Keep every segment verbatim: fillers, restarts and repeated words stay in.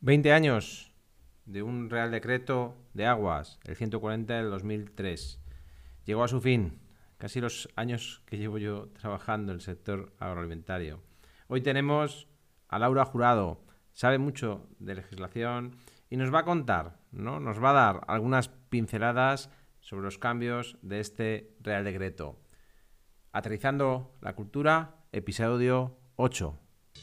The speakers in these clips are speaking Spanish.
veinte años de un Real Decreto de Aguas, el ciento cuarenta del dos mil tres. Llegó a su fin, casi los años que llevo yo trabajando en el sector agroalimentario. Hoy tenemos a Laura Jurado, sabe mucho de legislación y nos va a contar, ¿no? Nos va a dar algunas pinceladas sobre los cambios de este Real Decreto. Aterrizando la cultura, episodio ocho.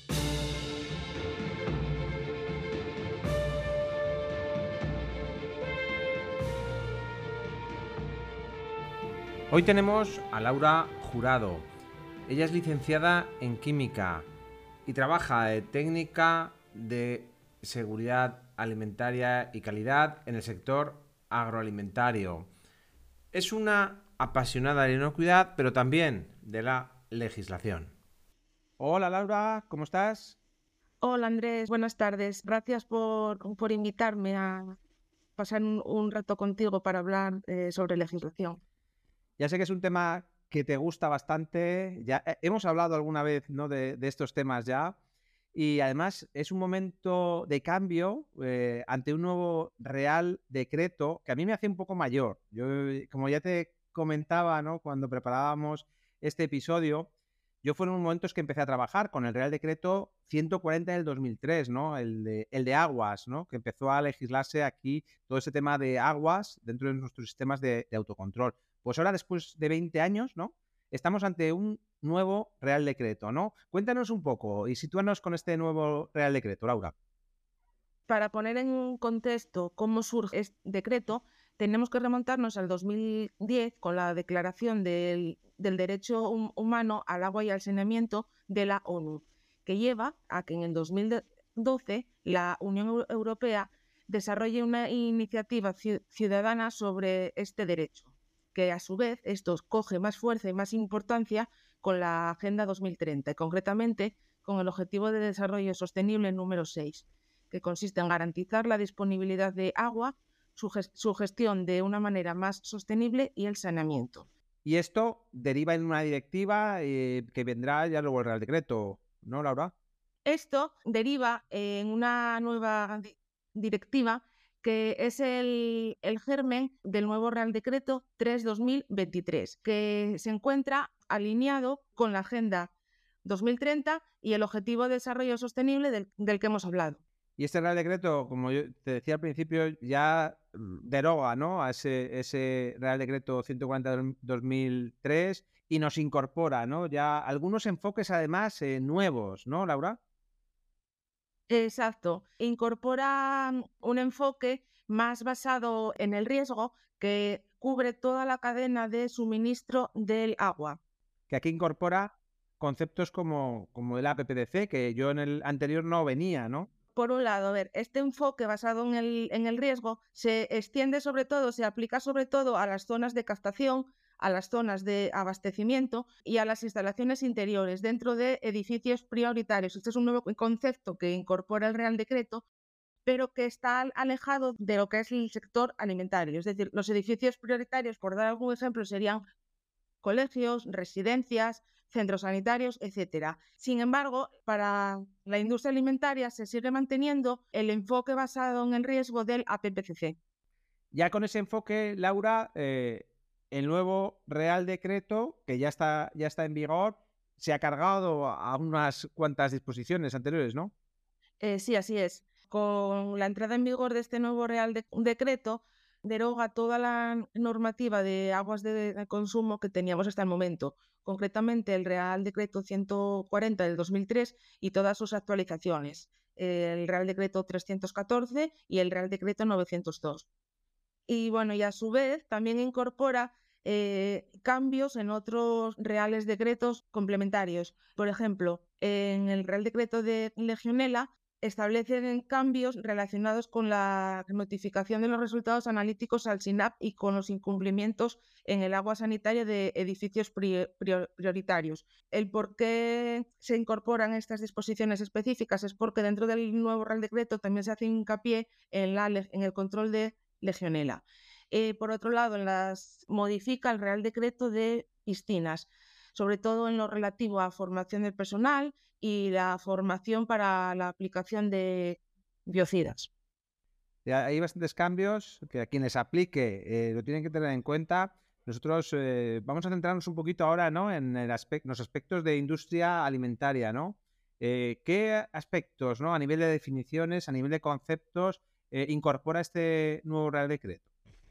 Hoy tenemos a Laura Jurado. Ella es licenciada en Química y trabaja de técnica de seguridad alimentaria y calidad en el sector agroalimentario. Es una apasionada de la inocuidad, pero también de la legislación. Hola Laura, ¿cómo estás? Hola Andrés, buenas tardes. Gracias por, por invitarme a pasar un, un rato contigo para hablar eh, sobre legislación. Ya sé que es un tema que te gusta bastante. Ya eh, hemos hablado alguna vez, ¿no?, de, de estos temas ya. Y además es un momento de cambio eh, ante un nuevo Real Decreto que a mí me hace un poco mayor. Yo, como ya te comentaba, ¿no?, cuando preparábamos este episodio, yo fueron momentos que empecé a trabajar con el Real Decreto ciento cuarenta del dos mil tres, ¿no?, el de, el de aguas, ¿no?, que empezó a legislarse aquí todo ese tema de aguas dentro de nuestros sistemas de, de autocontrol. Pues ahora, después de veinte años, ¿no?, estamos ante un nuevo Real Decreto, ¿no? Cuéntanos un poco y sitúanos con este nuevo Real Decreto, Laura. Para poner en contexto cómo surge este decreto, tenemos que remontarnos al dos mil diez con la Declaración del, del Derecho Humano al Agua y al Saneamiento de la ONU, que lleva a que en el dos mil doce la Unión Europea desarrolle una iniciativa ciudadana sobre este derecho, que a su vez esto coge más fuerza y más importancia con la Agenda dos mil treinta y concretamente con el Objetivo de Desarrollo Sostenible número seis, que consiste en garantizar la disponibilidad de agua, su, gest su gestión de una manera más sostenible y el saneamiento. Y esto deriva en una directiva eh, que vendrá ya luego el Real Decreto, ¿no, Laura? Esto deriva en una nueva di directiva que es el, el germen del nuevo Real Decreto tres dos mil veintitrés, que se encuentra alineado con la Agenda dos mil treinta y el Objetivo de Desarrollo Sostenible del, del que hemos hablado. Y este Real Decreto, como yo te decía al principio, ya deroga, ¿no?, a ese, ese Real Decreto ciento cuarenta del dos mil tres y nos incorpora, ¿no?, ya algunos enfoques además eh, nuevos, ¿no, Laura? Exacto. Incorpora mm, un enfoque más basado en el riesgo que cubre toda la cadena de suministro del agua. Que aquí incorpora conceptos como, como el A P P D C, que yo en el anterior no venía, ¿no? Por un lado, a ver, este enfoque basado en el, en el riesgo se extiende sobre todo, se aplica sobre todo a las zonas de captación, a las zonas de abastecimiento y a las instalaciones interiores dentro de edificios prioritarios. Este es un nuevo concepto que incorpora el Real Decreto, pero que está alejado de lo que es el sector alimentario. Es decir, los edificios prioritarios, por dar algún ejemplo, serían colegios, residencias, centros sanitarios, etcétera. Sin embargo, para la industria alimentaria se sigue manteniendo el enfoque basado en el riesgo del A P P C C. Ya con ese enfoque, Laura, eh, el nuevo Real Decreto, que ya está, ya está en vigor, se ha cargado a unas cuantas disposiciones anteriores, ¿no? Eh, sí, así es. Con la entrada en vigor de este nuevo Real de Decreto, deroga toda la normativa de aguas de, de consumo que teníamos hasta el momento, concretamente el Real Decreto ciento cuarenta del dos mil tres y todas sus actualizaciones, el Real Decreto trescientos catorce y el Real Decreto novecientos dos. Y bueno, y a su vez también incorpora eh, cambios en otros reales decretos complementarios. Por ejemplo, en el Real Decreto de Legionela establecen cambios relacionados con la notificación de los resultados analíticos al SINAP y con los incumplimientos en el agua sanitaria de edificios prioritarios. El por qué se incorporan estas disposiciones específicas es porque dentro del nuevo Real Decreto también se hace hincapié en, la, en el control de Legionela. Eh, por otro lado, las modifica el Real Decreto de piscinas, sobre todo en lo relativo a formación del personal y la formación para la aplicación de biocidas. Hay bastantes cambios que a quien les aplique eh, lo tienen que tener en cuenta. Nosotros eh, vamos a centrarnos un poquito ahora, ¿no?, en el aspecto, los aspectos de industria alimentaria, ¿no? Eh, ¿Qué aspectos, ¿no?, a nivel de definiciones, a nivel de conceptos, eh, incorpora este nuevo Real Decreto?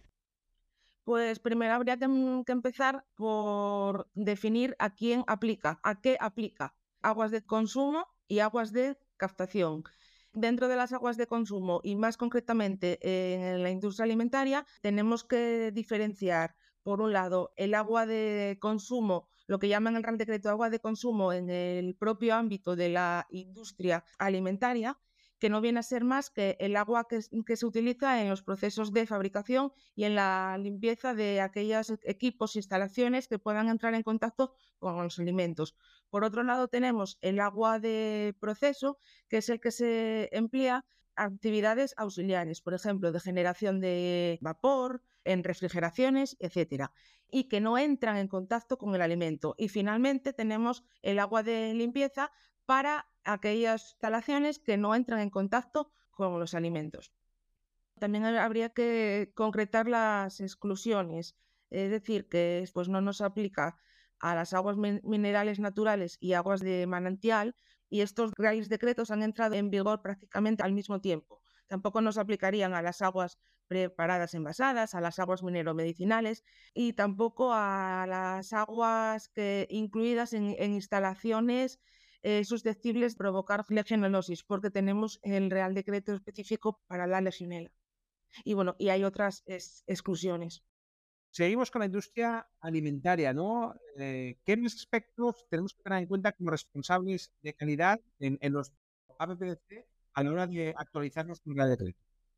Pues primero habría que, mm, que empezar por definir a quién aplica, a qué aplica. Aguas de consumo y aguas de captación. Dentro de las aguas de consumo y más concretamente en la industria alimentaria, tenemos que diferenciar, por un lado, el agua de consumo, lo que llaman el Real Decreto agua de consumo en el propio ámbito de la industria alimentaria, que no viene a ser más que el agua que, que se utiliza en los procesos de fabricación y en la limpieza de aquellos equipos e instalaciones que puedan entrar en contacto con los alimentos. Por otro lado, tenemos el agua de proceso, que es el que se emplea actividades auxiliares, por ejemplo, de generación de vapor, en refrigeraciones, etcétera, y que no entran en contacto con el alimento. Y finalmente tenemos el agua de limpieza para aquellas instalaciones que no entran en contacto con los alimentos. También habría que concretar las exclusiones, es decir, que pues, no nos aplica a las aguas minerales naturales y aguas de manantial, y estos reales decretos han entrado en vigor prácticamente al mismo tiempo. Tampoco nos aplicarían a las aguas preparadas envasadas, a las aguas mineromedicinales y tampoco a las aguas que, incluidas en, en instalaciones eh, susceptibles de provocar legionellosis, porque tenemos el Real Decreto específico para la legionela. Y bueno, y hay otras es, exclusiones. Seguimos con la industria alimentaria, ¿no? Eh, ¿qué más aspectos tenemos que tener en cuenta como responsables de calidad en, en los A P P C a la hora de actualizar nuestro Real Decreto?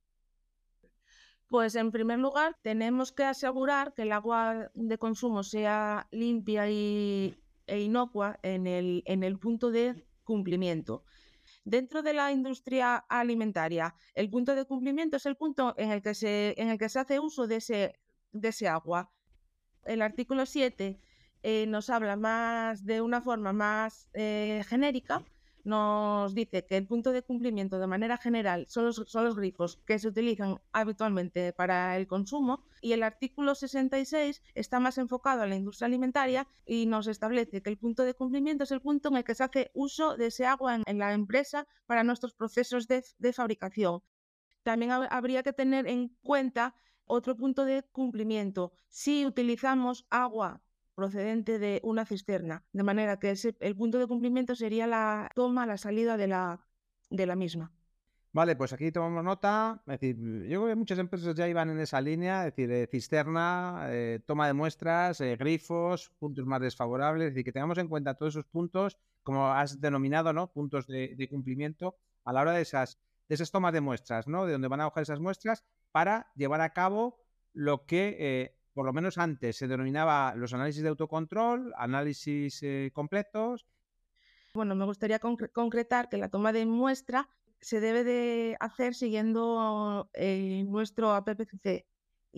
Pues en primer lugar, tenemos que asegurar que el agua de consumo sea limpia y, e inocua en el, en el punto de cumplimiento. Dentro de la industria alimentaria, el punto de cumplimiento es el punto en el que se, en el que se hace uso de ese, de ese agua. El artículo siete eh, nos habla más de una forma más eh, genérica. Nos dice que el punto de cumplimiento de manera general son los, son los grifos que se utilizan habitualmente para el consumo, y el artículo sesenta y seis está más enfocado a la industria alimentaria y nos establece que el punto de cumplimiento es el punto en el que se hace uso de ese agua en, en la empresa para nuestros procesos de, de fabricación. También hab- habría que tener en cuenta otro punto de cumplimiento: si utilizamos agua procedente de una cisterna, de manera que ese, el punto de cumplimiento sería la toma, la salida de la, de la misma. Vale, pues aquí tomamos nota. Es decir, yo creo que muchas empresas ya iban en esa línea, es decir, eh, cisterna, eh, toma de muestras, eh, grifos, puntos más desfavorables, es decir, que tengamos en cuenta todos esos puntos, como has denominado, ¿no?, puntos de, de cumplimiento a la hora de esas, de esas tomas de muestras, ¿no?, de donde van a coger esas muestras para llevar a cabo lo que, eh, por lo menos antes, se denominaba los análisis de autocontrol, análisis eh, completos. Bueno, me gustaría concre- concretar que la toma de muestra se debe de hacer siguiendo eh, nuestro A P P C C,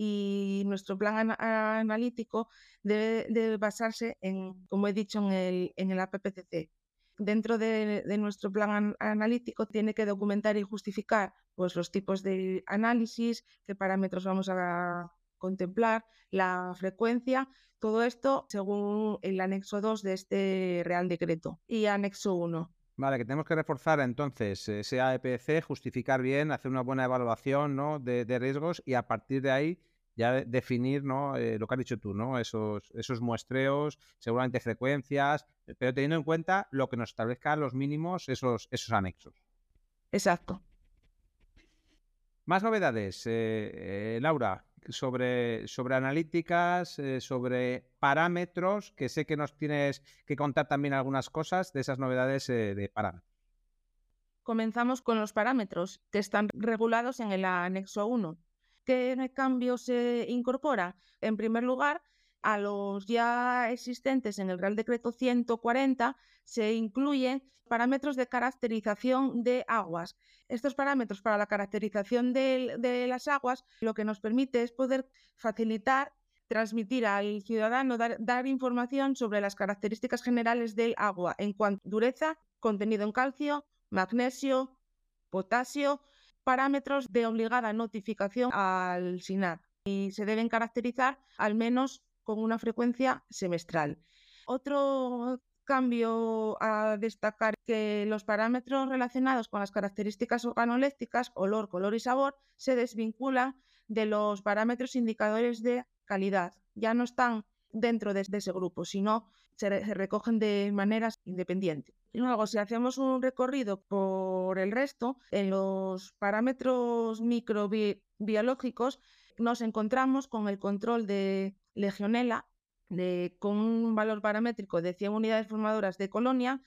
y nuestro plan ana- analítico debe de basarse en, como he dicho, en el, en el A P P C C. Dentro de, de nuestro plan an- analítico tiene que documentar y justificar pues, los tipos de análisis, qué parámetros vamos a contemplar, la frecuencia. Todo esto según el anexo dos de este Real Decreto y anexo uno. Vale, que tenemos que reforzar entonces ese A E P C, justificar bien, hacer una buena evaluación, ¿no?, de, de riesgos, y a partir de ahí ya de- definir, ¿no?, eh, lo que has dicho tú, ¿no?, esos, esos muestreos, seguramente frecuencias, eh, pero teniendo en cuenta lo que nos establezca los mínimos, esos, esos anexos. Exacto. Más novedades, eh, eh, Laura, sobre, sobre analíticas, eh, sobre parámetros, que sé que nos tienes que contar también algunas cosas de esas novedades eh, de parámetros. Comenzamos con los parámetros que están regulados en el anexo uno. ¿Qué cambio se incorpora? En primer lugar, a los ya existentes en el Real Decreto ciento cuarenta se incluyen parámetros de caracterización de aguas. Estos parámetros para la caracterización de, de las aguas lo que nos permite es poder facilitar, transmitir al ciudadano, dar, dar información sobre las características generales del agua en cuanto a dureza, contenido en calcio, magnesio, potasio parámetros de obligada notificación al SINAC y se deben caracterizar al menos con una frecuencia semestral. Otro cambio a destacar que los parámetros relacionados con las características organolépticas, olor, color y sabor, se desvinculan de los parámetros indicadores de calidad. Ya no están dentro de, de ese grupo, sino se, re, se recogen de maneras independientes. Y luego, si hacemos un recorrido por el resto, en los parámetros microbiológicos nos encontramos con el control de Legionella, de, con un valor paramétrico de cien unidades formadoras de colonia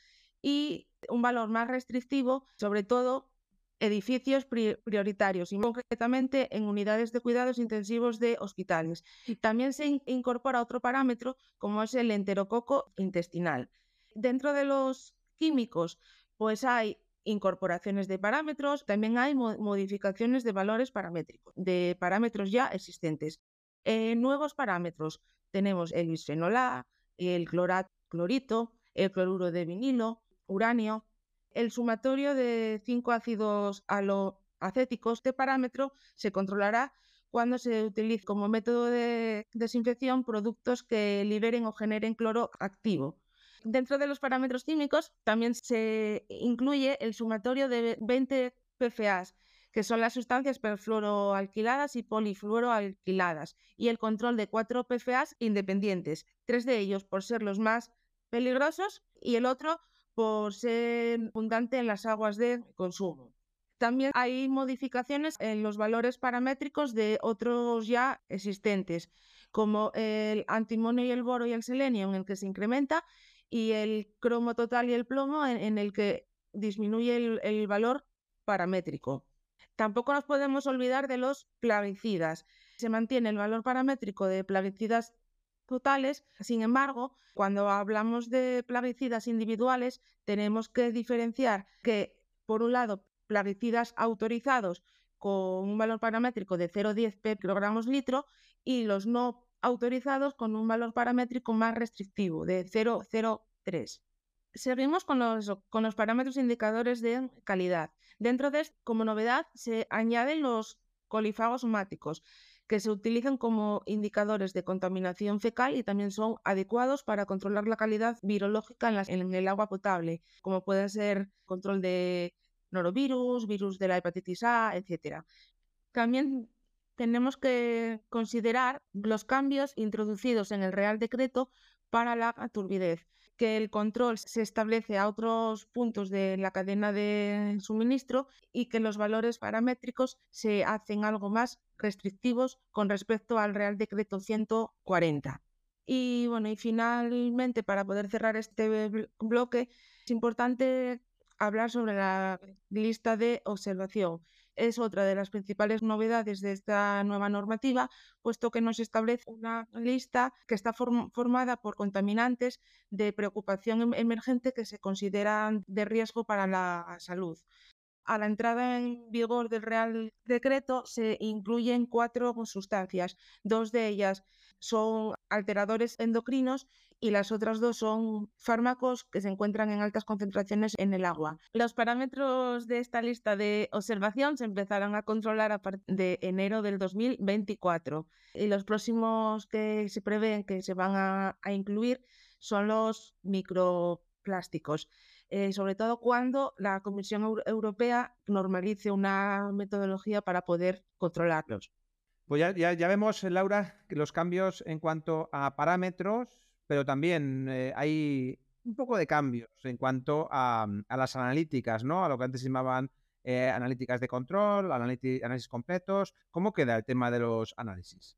y un valor más restrictivo, sobre todo edificios pri prioritarios y concretamente en unidades de cuidados intensivos de hospitales. También se in incorpora otro parámetro como es el enterococo intestinal. Dentro de los químicos, pues hay incorporaciones de parámetros, también hay mo modificaciones de valores paramétricos, de parámetros ya existentes. Eh, nuevos parámetros tenemos el bisfenol A, el clorato, clorito, el cloruro de vinilo, uranio. El sumatorio de cinco ácidos aloacéticos. Este parámetro se controlará cuando se utilice como método de desinfección productos que liberen o generen cloro activo. Dentro de los parámetros químicos también se incluye el sumatorio de veinte P F As, que son las sustancias perfluoroalquiladas y polifluoroalquiladas, y el control de cuatro P F As independientes, tres de ellos por ser los más peligrosos y el otro por ser abundante en las aguas de consumo. También hay modificaciones en los valores paramétricos de otros ya existentes, como el antimonio y el boro y el selenio, en el que se incrementa, y el cromo total y el plomo, en, en el que disminuye el, el valor paramétrico. Tampoco nos podemos olvidar de los plaguicidas. Se mantiene el valor paramétrico de plaguicidas totales. Sin embargo, cuando hablamos de plaguicidas individuales, tenemos que diferenciar que, por un lado, plaguicidas autorizados con un valor paramétrico de cero coma diez picogramos litro y los no autorizados con un valor paramétrico más restrictivo de cero coma cero tres. Seguimos con los, con los parámetros indicadores de calidad. Dentro de esto, como novedad, se añaden los colifagos somáticos, que se utilizan como indicadores de contaminación fecal y también son adecuados para controlar la calidad virológica en, las, en el agua potable, como puede ser control de norovirus, virus de la hepatitis A, etcétera. También tenemos que considerar los cambios introducidos en el Real Decreto para la turbidez, que el control se establece a otros puntos de la cadena de suministro y que los valores paramétricos se hacen algo más restrictivos con respecto al Real Decreto ciento cuarenta. Y bueno, y finalmente, para poder cerrar este bloque, es importante hablar sobre la lista de observación. Es otra de las principales novedades de esta nueva normativa, puesto que nos establece una lista que está form formada por contaminantes de preocupación emergente que se consideran de riesgo para la salud. A la entrada en vigor del Real Decreto se incluyen cuatro sustancias. Dos de ellas son alteradores endocrinos y las otras dos son fármacos que se encuentran en altas concentraciones en el agua. Los parámetros de esta lista de observación se empezarán a controlar a partir de enero del dos mil veinticuatro y los próximos que se prevén que se van a, a incluir son los microplásticos. Eh, sobre todo cuando la Comisión Euro- Europea normalice una metodología para poder controlarlos. Pues ya, ya, ya vemos, Laura, que los cambios en cuanto a parámetros, pero también eh, hay un poco de cambios en cuanto a, a las analíticas, ¿no? A lo que antes se llamaban eh, analíticas de control, análisis, análisis completos. ¿Cómo queda el tema de los análisis?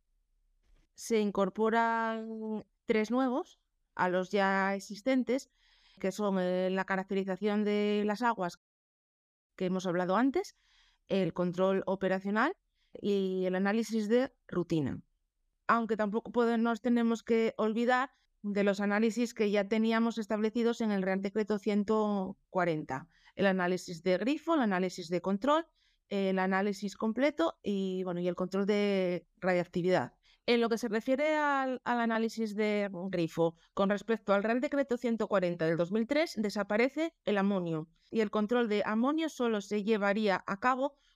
Se incorporan tres nuevos a los ya existentes, que son eh, la caracterización de las aguas que hemos hablado antes, el control operacional y el análisis de rutina. Aunque tampoco podemos, nos tenemos que olvidar de los análisis que ya teníamos establecidos en el Real Decreto ciento cuarenta. El análisis de grifo, el análisis de control, el análisis completo y, bueno, y el control de radiactividad. En lo que se refiere al, al análisis de grifo, con respecto al Real Decreto ciento cuarenta del dos mil tres, desaparece el amonio y el control de amonio solo se llevaría a cabo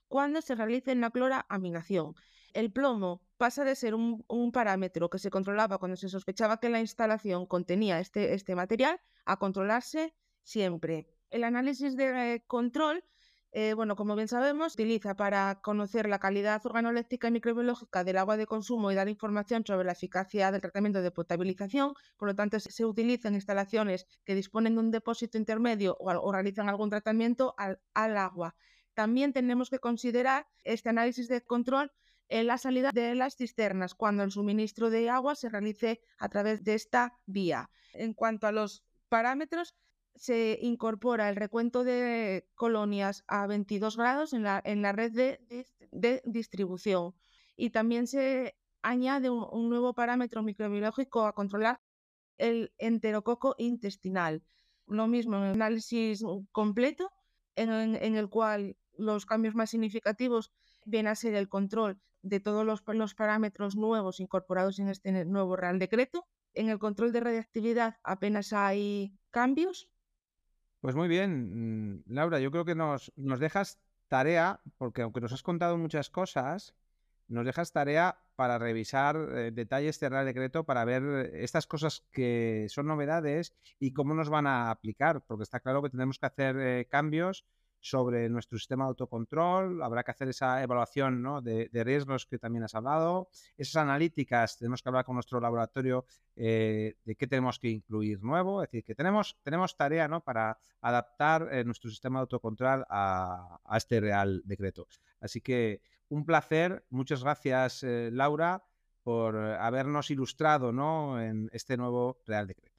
cuando se realice una cloraminación. El plomo pasa de ser un, un parámetro que se controlaba cuando se sospechaba que la instalación contenía este, este material a controlarse siempre. El análisis de eh, control, eh, bueno, como bien sabemos, se utiliza para conocer la calidad organoléptica y microbiológica del agua de consumo y dar información sobre la eficacia del tratamiento de potabilización. Por lo tanto, se utiliza en instalaciones que disponen de un depósito intermedio o, o realizan algún tratamiento al, al agua. También tenemos que considerar este análisis de control en la salida de las cisternas, cuando el suministro de agua se realice a través de esta vía. En cuanto a los parámetros, se incorpora el recuento de colonias a veintidós grados en la, en la red de, de, de distribución, y también se añade un, un nuevo parámetro microbiológico a controlar, el enterococo intestinal. Lo mismo, en el análisis completo, en, en el cual los cambios más significativos vienen a ser el control de todos los, los parámetros nuevos incorporados en este nuevo Real Decreto. En el control de radiactividad apenas hay cambios. Pues muy bien, Laura, yo creo que nos, nos dejas tarea, porque aunque nos has contado muchas cosas, nos dejas tarea para revisar eh, detalles este Real Decreto, para ver estas cosas que son novedades y cómo nos van a aplicar, porque está claro que tenemos que hacer eh, cambios sobre nuestro sistema de autocontrol, habrá que hacer esa evaluación, ¿no?, de, de riesgos que también has hablado, esas analíticas, tenemos que hablar con nuestro laboratorio eh, de qué tenemos que incluir nuevo, es decir, que tenemos, tenemos tarea, ¿no?, para adaptar eh, nuestro sistema de autocontrol a, a este Real Decreto. Así que un placer, muchas gracias eh, Laura por habernos ilustrado, ¿no?, en este nuevo Real Decreto.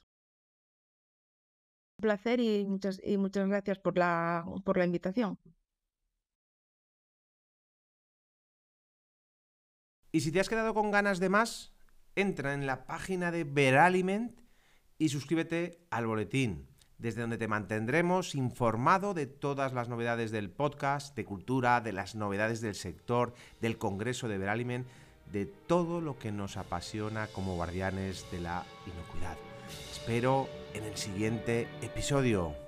Un placer y muchas, y muchas gracias por la, por la invitación. Y si te has quedado con ganas de más, entra en la página de Veraliment y suscríbete al boletín, desde donde te mantendremos informado de todas las novedades del podcast, de cultura, de las novedades del sector, del Congreso de Veraliment, de todo lo que nos apasiona como guardianes de la inocuidad. Espero en el siguiente episodio.